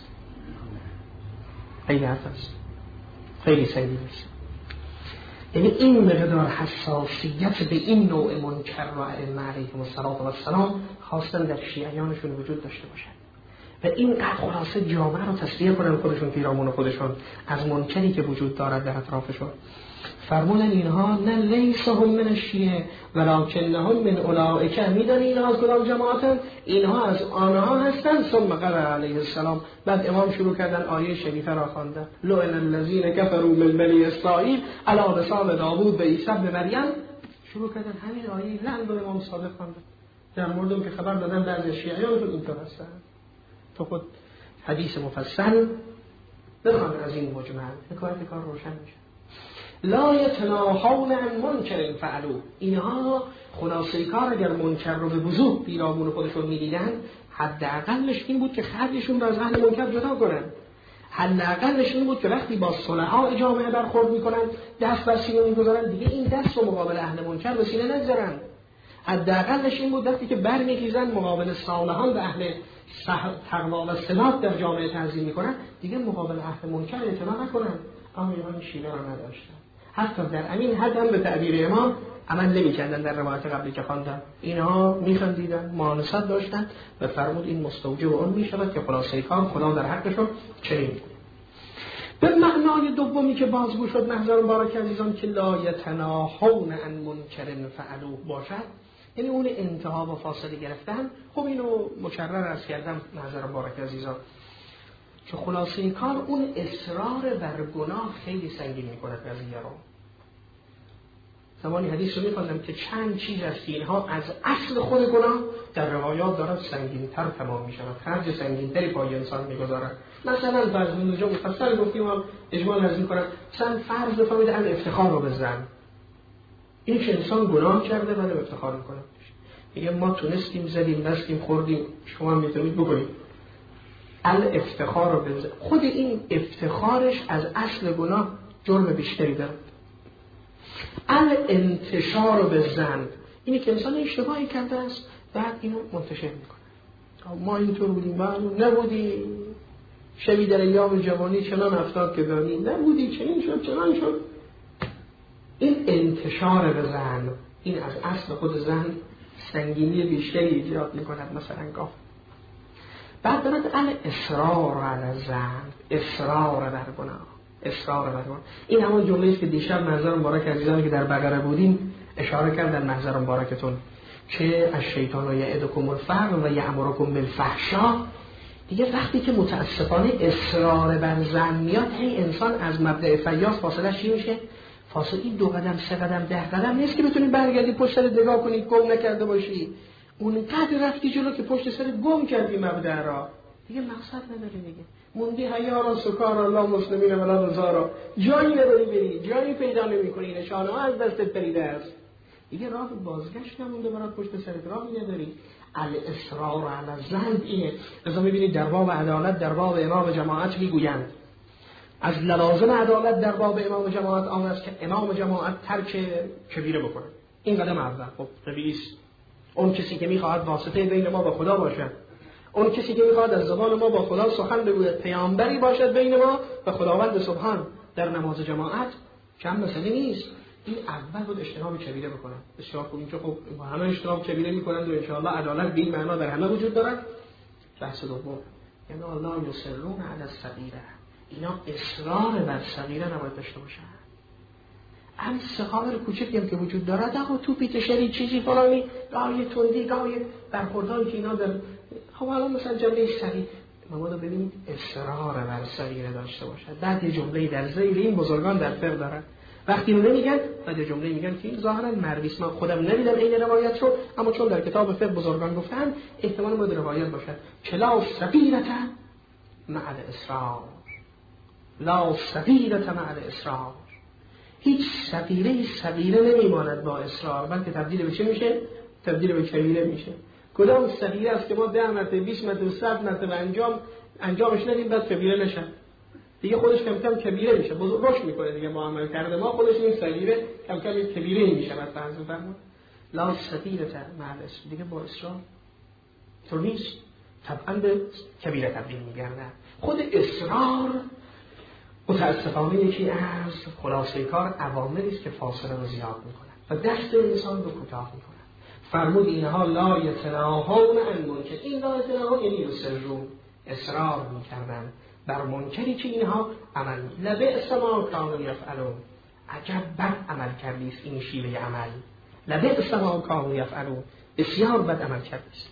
خیلی حرف است، خیلی سنگین است. یعنی این مقدار حساسیت به این نوع منکر و ائمه علیهم السلام خواستن در شیعیانشون وجود داشته باشد و اینقدر خلاصه جامعه رو تصفیه کنن خودشون، پیرامون خودشون، از منکری که وجود دارد در اطرافشون. فرمودن اینها نه لیسهم من الشیعه ولکنهم من اولئک، میدونی اینها از کدام جماعتن؟ اینها از آنها هستند. ثم قرأ علیه السلام، بعد امام شروع کردن آیه شریفه را خواندن، لعن الذین کفروا من بنی اسرائیل علی لسان داوود و عیسی ابن مریم. شروع کردن همین آیه لعن رو امام صادق خواندن، در موردی که خبر دادن بعضی شیعیان تو اینطور هستن. تو خود حدیث مفصل بخوان از این مجمل کار روشن میشه. لا یتناهون عن منکر فعلوه، اینها خلاصه کار اگر منکر رو به وضوح پیرامون خودشون میدیدن، حداقلش این بود که خرجشون رو از اهل منکر جدا کنن. حداقلش این بود که وقتی با صلحاء جامعه برخورد میکنن، دست بر سینه میگذارن، دیگه این دست رو مقابل اهل منکر به سینه نگذارن. حداقلش این بود وقتی که برمیخیزن مقابل صالحان و اهل تقوا و صلاح در جامعه تعظیم میکنن، دیگه مقابل اهل منکر اعتنا نکنن. اما اینا شیوه رو نداشتن، حتی در امین حد هم به تعبیر امام عمل نمی‌کردن. در روایت قبلی که خواندم اینها میخندیدن، معانست داشتن و فرمود این مستوجب اون میشود که خلاصه کار خدا در حقشون چنین می‌کنه. به معنای دومی که بازگو شد محضر مبارک عزیزان که لا یتناهون عن منکر فعلوه باشد، یعنی اون انتها و فاصله گرفتن. خب اینو مکرر عرض کردم محضر مبارک عزیزان که خلاصه کار اون اصرار بر گناه خیلی سنگین میکنه قضیه رو. زمانی حدیث رو میخوندم که چند چیز از اینها از اصل خود گناه در روایات دارد سنگین تر تمام میشود، خرج سنگین تری پای انسان میگذارد. مثلا فرض اونجا مفصل گفتیم هم اجمال از این کنم، مثلا فرض بفهمید ان افتخار رو بزن، این که انسان گناه کرده ولی افتخار میکنه، میگه ما تونستیم زدیم دستیم خوردیم، شما هم میتونید بکنید. الافتخار رو بزن، خود این افتخارش از اصل گناه جرم بیشتری داره. الانتشار رو بزن، اینی که انسان اشتباهی کرده است بعد اینو منتشر میکنه. ما اینطور بودیم، معلوم نبودی، شبی در ایام جوانی چنان افتاد که داری، نبودی، چنین شد چنان شد. این انتشار بزن، این از اصل خود زن سنگینی بیشتری ایجاد میکند. مثلا گفت بعد دارد اصرار علی ذنب، اصرار بر گناه، اصرار بر گناه. این همون جمله است که دیشب محضر مبارک عزیزانی که در بقره بودیم اشاره کردن محضر مبارکتون که الشیطان یعدکم الفقر و یأمرکم بالفحشاء. دیگه وقتی که متاسفانه اصرار بر ذنب میاد، هی انسان از مبدأ فیاض فاصله چی میشه؟ فاصله این 2 قدم 3 قدم 10 قدم نیست که بتونی برگردی پشت سرت نگاه کنی گم نکرده باشی. اونقدر رفتی جلو که پشت سر گم کردی مبدأ را، دیگه مقصد نداری دیگه. موندی حیارا سکارا لا مسلمین ولا نزارا، جایی نداری بری، جایی پیدا نمی‌کنی، نشانه ها از دستت پریده است، دیگه راه بازگشت نمونده برات، پشت سرت راهی نداری. الاصرار علی الذنب اینه. لذا می‌بینید در باب عدالت در باب امام جماعت میگویند از لوازم عدالت در باب امام جماعت آن است که امام جماعت ترک کبیره بکنه. این قدم اول. خب طبیعی است. اون کسی که میخواهد واسطه بین ما و خدا باشد، اون کسی که میخواهد از زبان ما با خدا سخن بگوید، پیامبری باشد بین ما و خداوند سبحان در نماز جماعت، کم مسئله نیست. این اول بود اجتناب کبیره بکنن. بسیار خوب، این که خب همه اجتناب کبیره میکنند و ان شاء الله عدالت به این معنا در همه وجود دارد. بحث دوم یعنی الله یصرون علی الصغیره، اینا اصرار بر صغیره نباید داشته باشن. هم سخاور کوچکی هم که وجود دارد، آقا تو پیتشری چیزی فلانی، گاهی تندی، گاهی برخوردهایی که اینا در خب الان مثلا جمله صغیر ما رو ببینید اصرار بر صغیره داشته باشد. بعد یه جمله در زیر این بزرگان در فقه دارن، وقتی اینو نمیگن بعد یه جمله میگن که این ظاهرا مروی است، من خودم نمیدم این روایت رو، اما چون در کتاب فقه بزرگان گفتن احتمال بود روایت باشد. کلا صغیره مع الاصرار، لا صغیره مع الاصرار. هیچ صغیره نمیماند با اصرار، بلکه تبدیل به چه میشه؟ تبدیل به کبیره میشه. کدام صغیره است که ما 10 مرتبه 20 مرتبه 100 مرتبه انجامش ندیم بعد کبیره نشه؟ دیگه خودش کم کم کبیره میشه، بزرگ رشد میکنه دیگه. ما عمل کرده ما خودش این صغیره کم کم کبیره میشه. مثلا فرض بفرمایید لا صغیره مع الاسم، دیگه با اصرار تو نیست، طبعا به کبیره تبدیل میگرده. خود اصرار متاسفانه یکی از خلاصه کار عواملی است که فاصله رو زیاد میکنه و دست انسان رو کوتاه میکنه. فرمود اینها لا یتناهون عن منکر، این لا یتناهون یعنی یصرون، اصرار میکردن بر منکری که اینها عمل لبئس ما کانوا یفعلون، عجب بد عمل کردیست این شیوه عمل، لبئس ما کانوا یفعلون، بسیار بد عمل کردیست.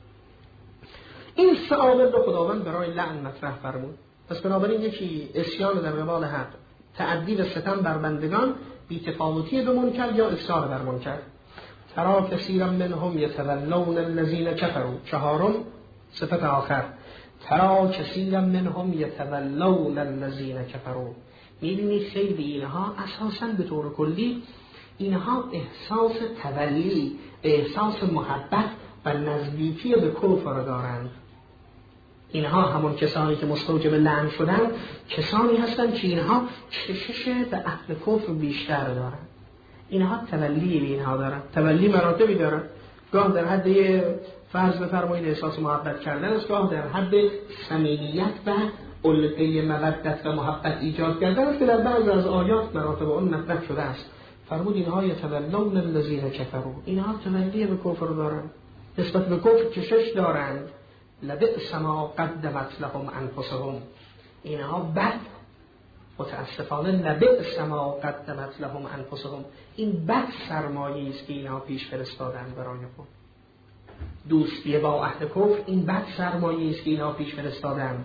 این سه عامل رو خداوند برای لعن مطرح فرمود. پس بنابراین یکی اسیان در قبال حق، تعدی و ستم بر بندگان، بی‌تفاوتی به منکر یا اصرار بر منکر. ترا کثیرا منهم یتولون الذین کفروا، چهارم صفت آخر، ترا کثیرا منهم یتولون الذین کفروا، می‌بینی خیلی اینها اساساً به طور کلی اینها احساس تولی، احساس محبت و نزدیکی به کفر دارند. اینها همون کسانی که مستوجب لعن شدن کسانی هستند که اینها کشش به اهل کفر بیشتر دارند. اینها تولی به اینها دارند، تولی مراتبی دارند. گاه در حد فرض بفرمایید احساس محبت کردن است، گاه در حد صمیمیت و الفه مودت و محبت ایجاد کردن است که در بعض از آیات مراتب اون مطرح شده است. فرمود اینها یتولون الذین کفروا، اینها تولی به کفر دارند، نسبت به کفر کشش دارند. لبئس ما قدمت لهم انفسهم، اینها بد، متاسفانه لبئس ما قدمت لهم انفسهم، این بد سرمایه‌ای است که اینها پیش فرستادند برای خود. دوستی با اهل کفر این بد سرمایه‌ای است که اینها پیش فرستادند.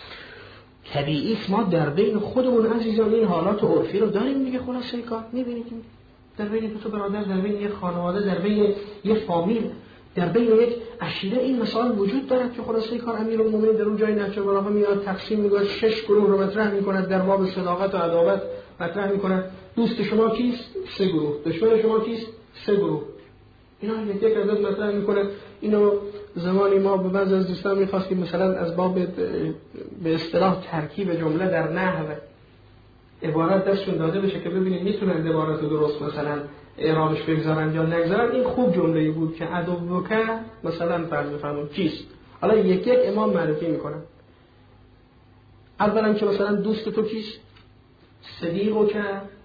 طبیعی است ما در بین خودمون عزیزان این حالات عرفی رو داریم دیگه. خلاصه کار می‌بینید در بین دو تا برادر، در بین یک خانواده، در بین یک فامیل، در بین یک عشیره این مسائل وجود دارد که خلاصه کار امیرالمومنین در اون جای نهج‌البلاغه میاد تقسیم می‌کنه، 6 گروه رو مطرح می‌کند در باب صداقت و عداوت مطرح می‌کند. دوست شما کیست؟ 3 گروه. دشمن شما کیست؟ 3 گروه. اینا یک عدد مطرح می‌کنه. اینو زمانی ما به بعضی از دوستان می‌خواستیم مثلا از باب به اصطلاح ترکیب جمله در نحو عبارت دستشون داده بشه که ببینید میتونن عبارت رو درست مثلا اعرابش بگذارن یا نگذارن. این خوب جمله‌ای بود که عدوک مثلا فرض بفرمایید کیست. حالا یک یک امام معرفی میکنن. اولا که مثلا دوست تو کیست؟ صدیقک،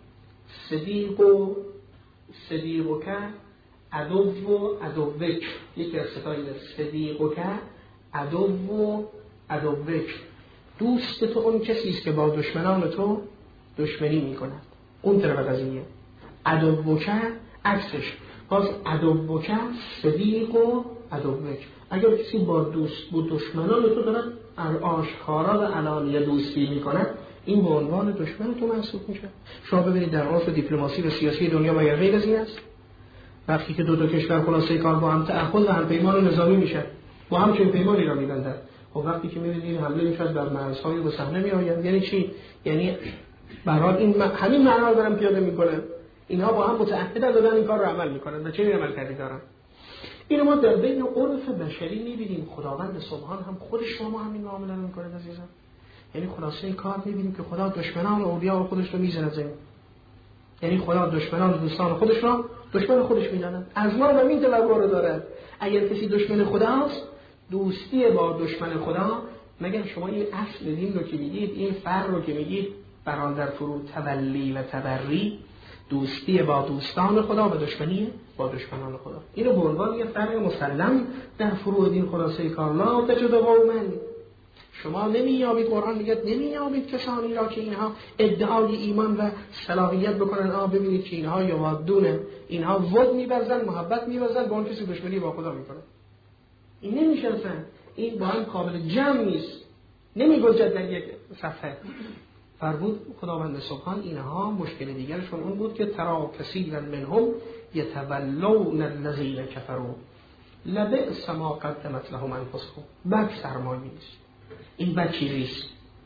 عدو و عدوک، یکی از ستای صدیقک، عدو و عدوک. دوست تو اون کسی است که با دشمنان تو دشمنی میکند، اون طرف قضیه. عدوک عکسش، باز عدوک صدیق و عدوک. اگر کسی با دشمنان تو دارد آشکارا و علانیه دوستی میکند، این به عنوان دشمن تو محسوب میشه. شما ببینید در عرف دیپلماسی و سیاسی دنیا مگر غیر از این است؟ وقتی که دو تا کشور خلاصه کار با هم تعهد و هم پیمان نظامی میشه، با هم چنین پیمانی را میبندن. و وقتی که میبینید حمله میشد بر مرزهای و صحنه میآید، یعنی چی؟ یعنی برای این همین معنا رو دارن پیاده میکنن. اینها با هم متعهدن دادن این کار رو عمل میکنن و چه عمل کردی دارن. اینو ما در بین عرف بشری میبینیم. خداوند سبحان هم خودش شما همین معامله رو میکنه عزیزان. یعنی خلاصه این کار میبینیم که خدا دشمنان و اولیاء خودش رو میزنه زمین. یعنی خدا دشمنان و دوستان خودش رو دشمن خودش میداند. از ما همین تلقا داره. اگر کسی دشمن خداست، دوستی با دشمن خدا، مگر شما این اصل دین رو که میگید، این فرق رو که میگید برادر فرو تولی و تبری، دوستی با دوستان خدا و دشمنی با دشمنان خدا، اینو به عنوان یه فرق مسلم در فروع دین خلاصه کار. لا تجد قوما، شما نمیابید، قرآن میگه نمیابید کسانی را که اینها ادعای ایمان و صلاحیت بکنن. ببینید که اینها یوادونه، اینها ود می‌ورزن، محبت می‌ورزن، با اون کسی دشمنی با خدا میکنن. این نمیشه اصلا، این با هم قابل جمع نیست، نمیگنجد در یک صفحه. فرمود خداوند سبحان اینها مشکل دیگرشون اون بود که ترا کثیرا منهم یتولون الذین کفروا لبئس ما قدمت لهم انفسهم. بد سرمایه‌ای است، این بد چیزی است.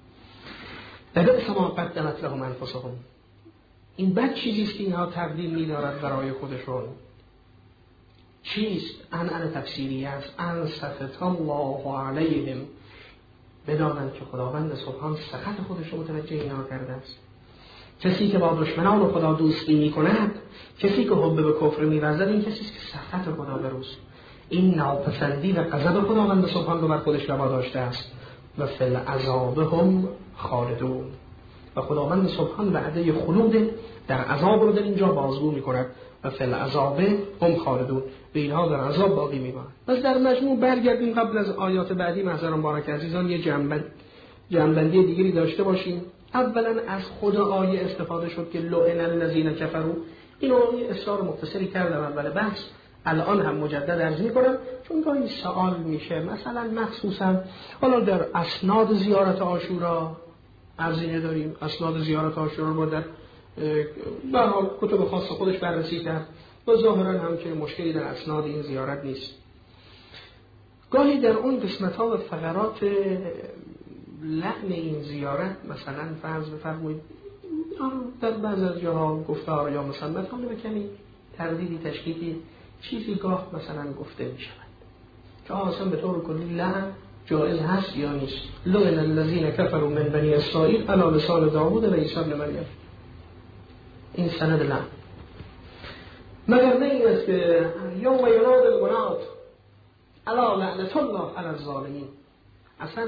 لبئس ما قدمت لهم انفسهم، این بد چیزی است که اینها تقدیم می‌دارند برای خودشون. چیست؟ ان تفسیری است. ان سخط الله علیهم، بدانند که خداوند سبحان سخط خودش رو متوجه اینا کرده است. کسی که با دشمنان خدا دوستی می کند، کسی که حب به کفر می ورزد، این کسی است که سخط خدا بروز، این ناپسندی و غضب خداوند سبحان رو بر خودش روا داشته است. و فی العذاب هم خالدون، و خداوند سبحان وعده خلود در عذاب رو در اینجا بازگو می کند. و فی العذاب هم خالدون، و اینها در عذاب باقی می مانند. پس در مجموع برگردیم قبل از آیات بعدی محضران بارک عزیزان یه جنبندی دیگری داشته باشیم. اولا از خود آیه استفاده شد که لعن الذین کفروا، اینو اصرار مختصری کردم اول بحث، الان هم مجدد عرض می‌کنم چون گاهی سوال میشه، مثلا مخصوصا حالا در اسناد زیارت عاشورا عرضی داریم، اسناد زیارت عاشورا رو در به حال کتب خاص خودش بررسی کرد و ظاهرا هم که مشکلی در اسناد این زیارت نیست. گاهی در اون قسمت‌ها و فقرات لعن این زیارت مثلا فرض بفرمایید در بعض از جاها گفتار یا مصنف هم به کمی تردیدی تشکیکی چیزی گاه مثلا گفته می شود که اصلا به طور کلی لعن جایز هست یا نیست. لعن الذین کفروا من بنی اسرائیل علی لسان داوود و عیسی ابن مریم، این سند لعن. مگر نه این است که یوم ینادی المناد الا لعنة الله علی الظالمین، اصلا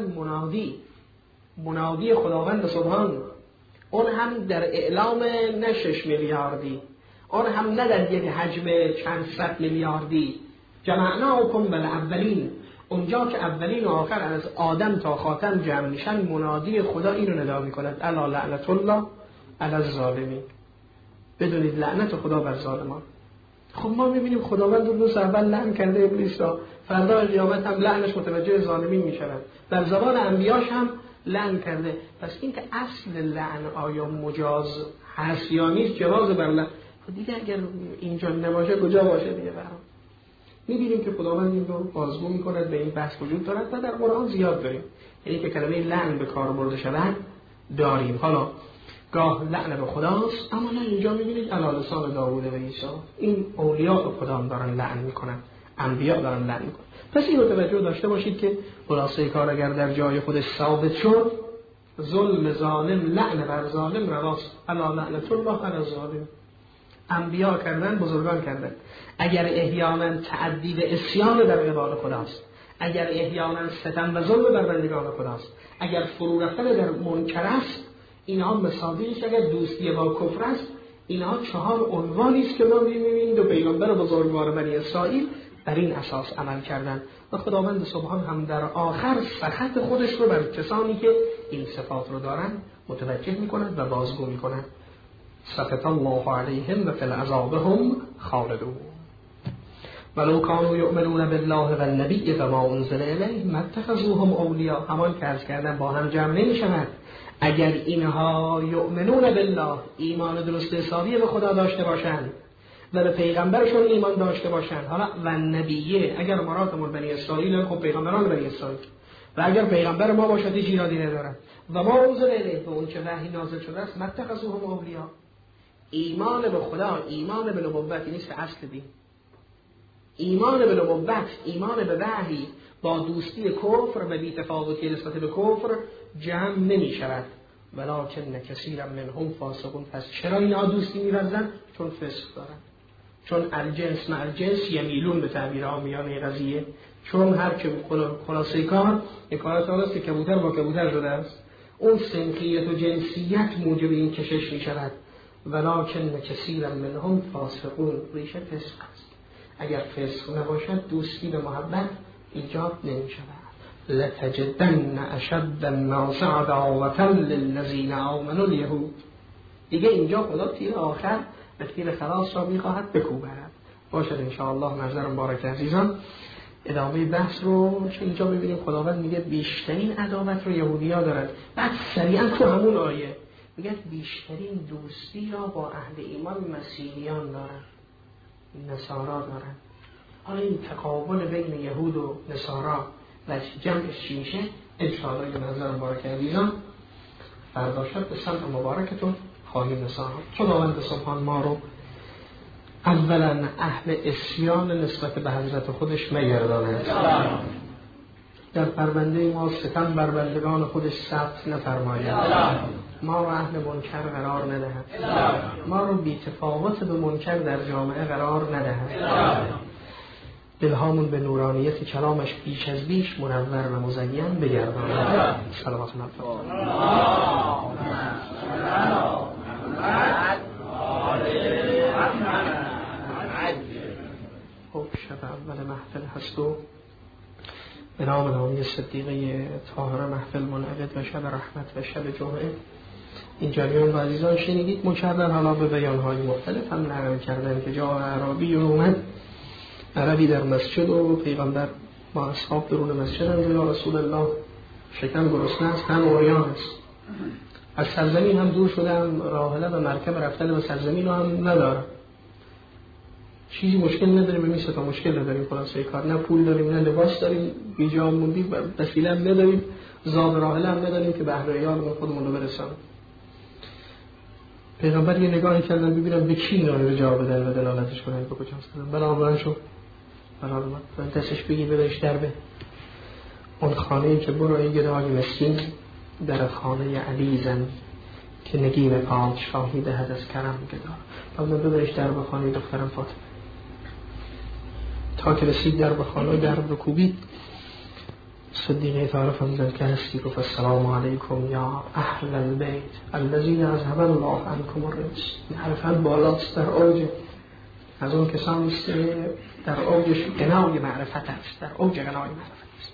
منادی خداوند سبحان، اون هم در اعلام نه 6 میلیاردی، اون هم نه در یک حجم چند صد میلیاردی، جمعناکم بالاولین، اونجا که اولین و آخر از آدم تا خاتم جمع میشن، منادی خدا این رو ندا میکند الا لعنة الله علی الظالمین، بدونید لعنت خدا بر ظالمان. خب ما میبینیم خداوند روز اول لعن کرده ابلیس را، فردا قیامت هم لعنش متوجه ظالمین میشود، در زبان انبیاش هم لعن کرده. پس این که اصل لعن آیا مجاز هست یا نیست، جواز بر لعن دیگه اگر اینجا نباشه کجا باشه دیگه برام. میبینیم که خداوند این رو بازگو میکند، به این بحث وجود دارد و در قرآن زیاد داریم، یعنی که کلمه لعن به کار برده شود داریم. حالا گاه لعن به خداست، اما نه اینجا میبینید علی لسان داوود و عیسی، این اولیاء خدا دارن لعن میکنن، انبیا دارن لعن میکنن. پس این رو توجه داشته باشید که خلاصه کار اگر در جای خودش ثابت شد، ظلم ظالم لعن بر ظالم رواست، علی لعنة الله علی الظالم. انبیا کردن، بزرگان کردن. اگر احیانا تعدی و عصیان در عباد خداست، اگر احیانا ستم و ظلم بر بندگان خداست، اگر فرو رفتن در منکر است، اینها مساویش اگر دوستی با کفر است، اینها 4 عنوانی است که ما می‌بینیم دو پیغمبر بزرگوار بنی اسرائیل بر این اساس عمل کردند و خداوند سبحان هم در آخر سخط خودش رو بر کسانی که این صفات رو دارن متوجه می‌کند و بازگو می‌کند. سخط الله علیهم و فی العذاب هم خالدون ولو کانوا یؤمنون بالله و النبی و ما انزل الیه ما اتخذوهم اولیاء. همان که عرض کردن با هم جمع نمی‌شود. اگر اینها یؤمنون بالله، ایمان درست حسابی به خدا داشته باشند و به پیغمبرشون ایمان داشته باشند، حالا و نبیه اگر مرادمون بنی اسرائیل، خب پیغمبران بنی اسرائیل، و اگر پیغمبر ما باشد هیچ ایرادی ندارد، و ما انزل الیه، و اون که وحی نازل شده است، ما اتخذوهم اولیاء. ایمان به خدا، ایمان به نبوت نیست اصل دین. ایمان به نبوت، ایمان به وحی با دوستی کفر و بی‌تفاوتی نسبت به کفر جمع نمی شود. ولکن کثیرا منهم فاسقون. پس چرا اینا دوستی می‌ورزن؟ چون فسق دارن، چون الجنس مع الجنس یمیلون به تعبیر عامیانه قضیه، چون هر که خلاصه کار حکایت آن است که کبوتر با کبوتر شده است، اون سنخیت و جنسیت موجب این کشش می شود. ولکن کثیرا منهم فاسقون، ریشه فسق است. اگر فسق نباشد دوستی به محبت ایجاد نمی شود. لتجدن اشد الناس عداوة للذین آمنوا اليهود. دیگه اینجا خدا تیر آخر به تیر خلاص را میخواهد بکوبد. باشد انشاءالله نظر مبارک عزیزان ادامه بحث رو چه اینجا ببینیم. خداوند میگه بیشترین عداوت رو یهودی‌ها دارن، بعد سریعا تو همون آیه میگه بیشترین دوستی را با اهل ایمان مسیحیان دارن، نصارا دارن. حالا این تقابل بین یهود و نصارا و جمعش چی میشه؟ انشاءالله یه نظر مبارک عزیزان فردا شب به سمت مبارکتون خواهیم نساهم. خداوند سبحان ما رو اولا اهل اسیان نسبت به حضرت خودش نگرداند، در پرونده ما ستم بر بندگان خودش ثبت نفرماید، ما رو اهل منکر قرار ندهد، ما رو بی تفاوت به منکر در جامعه قرار ندهد، دلهامون به نورانیت کلامش بیش از بیش منور و مزین بگرداند. صلوات خب شب اول محفل هست و به نام نامی صدیقه طاهره محفل منعقد و شب رحمت و شب جمعه. این جریان و عزیزان شنیدید مکرر حالا به بیانهای مختلف هم نقل کردن که جا عربی اومد، عربی در مسجد و پیغمبر با اصحاب درون مسجد هم یا رسول الله شکم گرسنه است هم عریان است، از سرزمین هم دور شده، هم راحله و مرکب رفتن به سرزمین رو هم ندارم، چیزی مشکل نداریم، به میسه تا مشکل نداریم، خلاصه کار نه پول داریم نه لباس داریم، بیجا موندیم، وسیله هم نداریم، زاد راحله هم نداریم که به اهل عیال خودمون رو برسانیم. پیغمبر یه نگاهی کردن ببینم به کی ناره جواب بدن و دلالتش کنن به کجاست. بلا شو بلا دستش بگی بدش دربه اون خانه‌ای که برو ای گدای مسکین در خانه علی زن که نگین پادشاهی دهد از کرم گدا. بعد ببرش در به خانه دخترم فاطمه. تا که رسید در به خانه در رو کوبید، صدیقه تعارف هم زد که هستی گفت السلام علیکم یا اهل البیت الذین اذهب الله عنکم الرجس. معرفت بالاست، در اوج از اون کسانی است که در اوج غنای معرفت است، در اوج غنای معرفت است.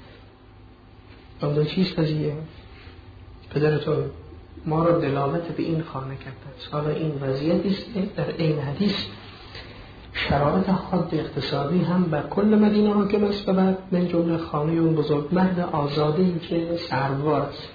اون چیز قضیه پدرتون ما را دلالت به این خانه کرده. حالا این وضعیتی است در این حدیث شرایط حد اقتصادی هم بر کل مدینه حاکم است و بعد من جمله خانه اون بزرگ مرد آزاده‌ای که سروار است.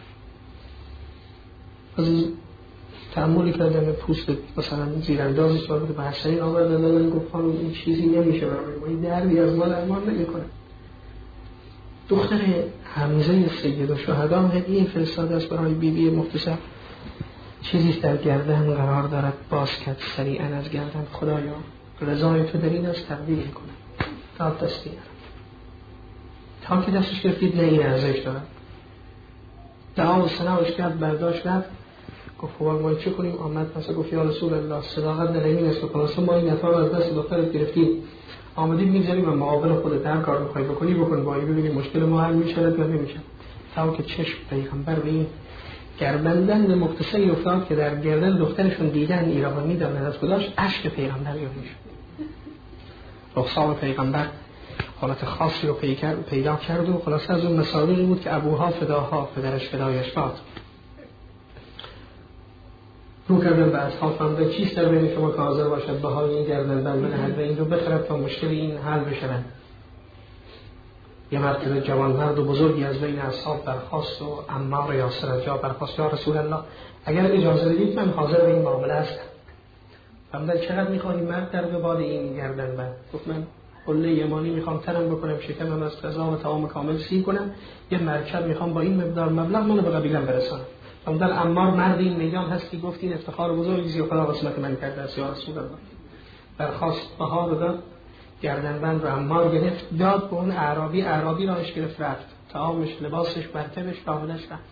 از تأملی کردن پوست مثلا زیراندازی صورت به حسنین آوردن دادن گفت خانم این چیزی نمیشه برای ما، این دردی از ما درمان نمی‌کنه. دختر حمزه سید الشهدا هدیه فرستاده است برای بیبی مختصر، چیزی در گردن قرار دارد، باز کرد سریعا از گردن، خدایا رضای تو در این است تقدیر میکنم تا دستی نرم. تا که دستش گرفتید نه این ارزش دارد، دعا و سناش کرد، برداشت رفت، گفت ما چه کنیم؟ آمد مثلا گفت یا رسول الله صداقت در این است و خلاصه ما این نفر از دست دخترت گرفتیم، آمدید میگذاریم و معاون خودت هر کار میخوای بکنی بکن، با این ببینیم مشکل ما حل میشه یا نمیشه. تا که چشم پیغمبر به این گردندن مختصری افتاد که در گردن دخترشون دیدن ایرانی دارن از خداش، اشک پیغمبر یاد میشه. رخسار پیغمبر حالت خاصی رو پیدا کرد و خلاصه از اون مسائلی بود که ابوها فداها، پدرش فدایش باد. رو کردن به اصحاب فرمودن چیست در بین شما که حاضر باشد بهای این گردندن بدهد و این رو بخرد تا مشکل این حل بشود. یه مرتبه جوانمرد و بزرگی از بین اصحاب برخاست و عمار یاسر از جا برخاست، یا رسول الله اگر اجازه بدید من حاضر به این معامله هستم. فرمودن چقدر میخوانی مرد در بباد این گردن بند؟ گفت من قله یمانی میخوام تنم بکنم، شکمم از غذا و طعام کامل سیر کنم، یه مرکب میخوام با این مقدار مبلغ منو به قبیلم برسانم. فرمودن عمار مرد این میدان هستی، گفتین افتخار بزرگی زی خدا قسمت من کرده است یا رسول الله. برخاست بها رو داد، گردنبند رو عمار گرفت داد به اون اعرابی راهش گرفت رفت، طعامش لباسش مرکبش راهش رفت.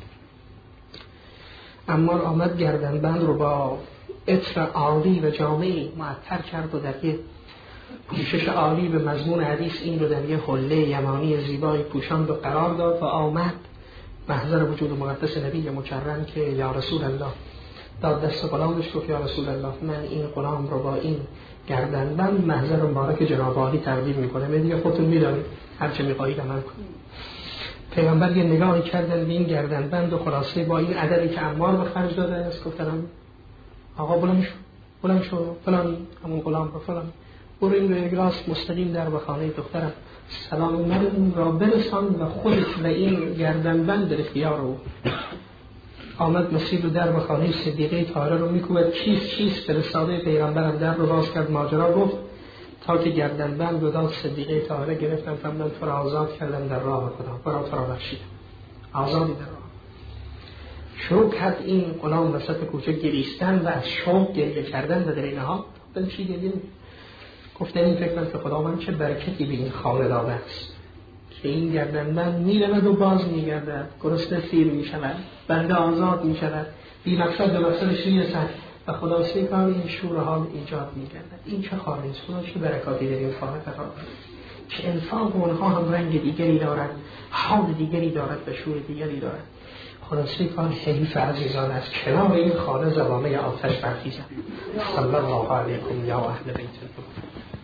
عمار آمد گردنبند رو با عطر عالی و جامعی معطر کرد و در یه پوشش عالی به مضمون حدیث این رو در یه حله یمانی زیبایی پوشاند و قرار داد و آمد محضر وجود مقدس نبی مکرم که یا رسول الله داد دست غلامش گفت یا رسول الله من این غلام رو با این گردنبند محضر مبارک جناب عالی تقدیم میکنم، من دیگه خودتون میدونید هر چه میخواهید عمل کنید. پیغمبر یه نگاهی کردن به این گردنبند و خلاصه با این عددی که عمار به خرج داده است گفتن آقا بلند شو فلان همون غلام رو فلان برو این رو یک راست مستقیم در به خانه دخترم سلام من را برسان و خودت و این گردنبند در اختیار رو. آمد مسیح رو در به خانه صدیقه طاهره رو میکوبد، چیست فرستاده پیغمبرم در رو باز کرد، ماجرا گفت تا که گردنبند رو داد صدیقه طاهره گرفتم فرمودن تو را آزاد کردم در راه خدا، تو را بخشیدم، آزادی در راه. شروع کرد این غلام وسط کوچه گریستن و از شوق گریه کردن و در این حال گفتن چی دیدین؟ گفتن این فکر که خداوند چه برکتی به این خانه داده است که این گردنبند میرود و باز میگردد، گرسنه سیر میشود، بنده آزاد میشود، بی مقصد به مقصدش میرسد و خدا سیکار این شور حال ایجاد میگردد. این چه خانه است؟ خدا چه برکاتی در این خانه قرار داده که انسان و اونها هم رنگ دیگری دارد، حال دیگری دارد و شور دیگری دارد. خلاصه کار حیف عزیزان از کنار این خانه زبانه آتش برخیزد. صلی الله علیکم یا اهل بیت الله.